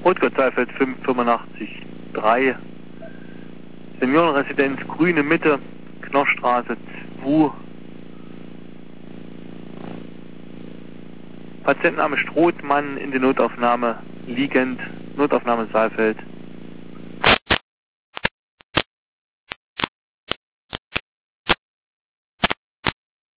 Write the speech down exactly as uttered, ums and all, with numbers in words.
Rotgott Saalfeld fünf fünfundachtzig drei. Seniorenresidenz Grüne Mitte, Knochstraße zwei. Patientenname Strothmann, in der Notaufnahme liegend, Notaufnahme Saalfeld.